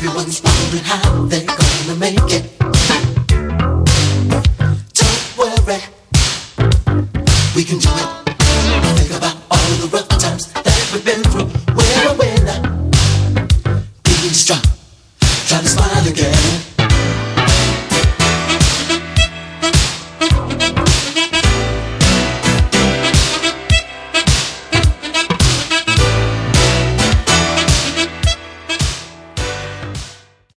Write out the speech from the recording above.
Everyone's wondering how they're gonna make it. Don't worry, we can do it. Think about all the rough times that we've been through. We're a winner, being strong.